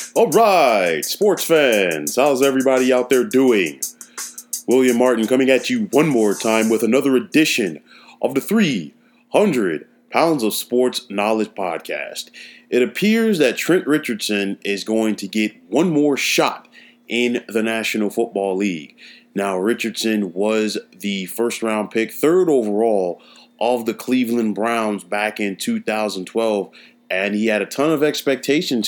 All right, sports fans, how's everybody out there doing? William Martin coming at you one more time with another edition of the 300 Pounds of Sports Knowledge podcast. It appears that Trent Richardson is going to get one more shot in the National Football League. Now, Richardson was the first-round pick, third overall of the Cleveland Browns back in 2012, and he had a ton of expectations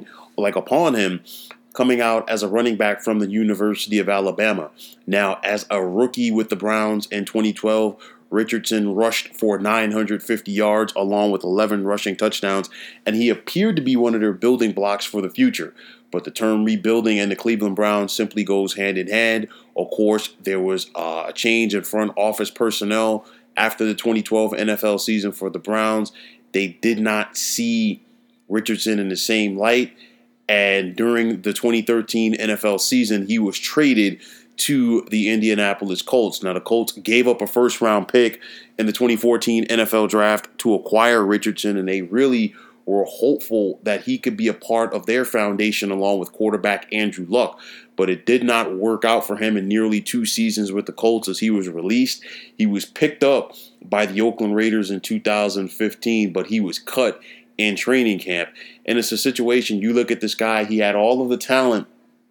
upon him coming out as a running back from the University of Alabama. Now, as a rookie with the Browns in 2012, Richardson rushed for 950 yards along with 11 rushing touchdowns, and he appeared to be one of their building blocks for the future. But the term rebuilding and the Cleveland Browns simply goes hand in hand. Of course, there was a change in front office personnel after the 2012 NFL season for the Browns. They did not see Richardson in the same light. And during the 2013 NFL season, he was traded to the Indianapolis Colts. Now, the Colts gave up a first-round pick in the 2014 NFL draft to acquire Richardson, and they really were hopeful that he could be a part of their foundation along with quarterback Andrew Luck. But it did not work out for him in nearly 2 seasons with the Colts as he was released. He was picked up by the Oakland Raiders in 2015, but he was cut in training camp. And it's a situation, you look at this guy, he had all of the talent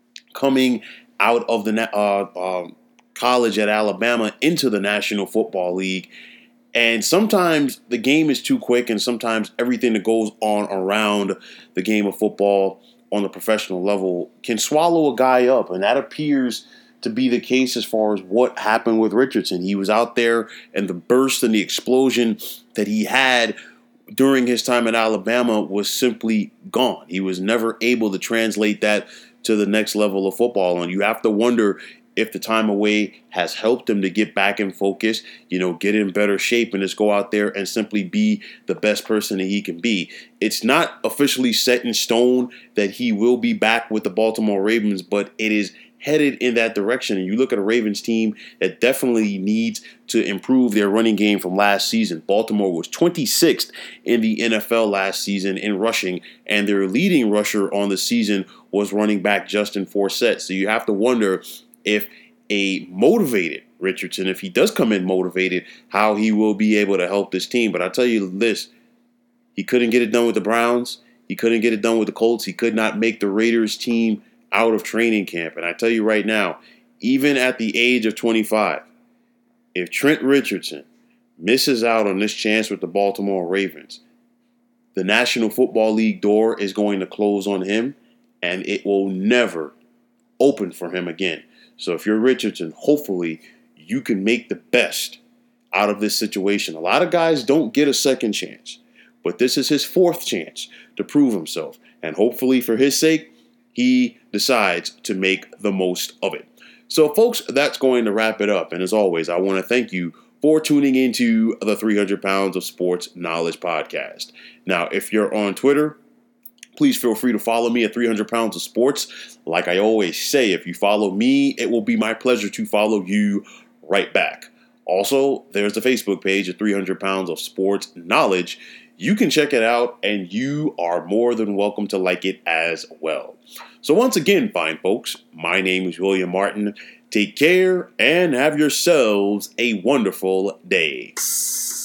coming out of the college at Alabama into the National Football League. And sometimes the game is too quick, and sometimes everything that goes on around the game of football on the professional level can swallow a guy up. And that appears to be the case as far as what happened with Richardson. He was out there, and the burst and the explosion that he had during his time at Alabama was simply gone. He was never able to translate that to the next level of football. And you have to wonder if the time away has helped him to get back in focus, get in better shape and just go out there and simply be the best person that he can be. It's not officially set in stone that he will be back with the Baltimore Ravens, but it is headed in that direction. And you look at a Ravens team that definitely needs to improve their running game from last season. Baltimore was 26th in the NFL last season in rushing, and their leading rusher on the season was running back Justin Forsett. So you have to wonder if a motivated Richardson, if he does come in motivated, how he will be able to help this team. But I'll tell you this, he couldn't get it done with the Browns. He couldn't get it done with the Colts. He could not make the Raiders team out of training camp. And I tell you right now, even at the age of 25, if Trent Richardson misses out on this chance with the Baltimore Ravens, the National Football League door is going to close on him, and it will never open for him again. So if you're Richardson, hopefully you can make the best out of this situation. A lot of guys don't get a second chance, but this is his 4th chance to prove himself. And hopefully for his sake, he decides to make the most of it. So, folks, that's going to wrap it up. And as always, I want to thank you for tuning into the 300 Pounds of Sports Knowledge podcast. Now, if you're on Twitter, please feel free to follow me at 300 Pounds of Sports. Like I always say, if you follow me, it will be my pleasure to follow you right back. Also, there's the Facebook page at 300 Pounds of Sports Knowledge. You can check it out, and you are more than welcome to like it as well. So once again, fine folks, my name is William Martin. Take care and have yourselves a wonderful day.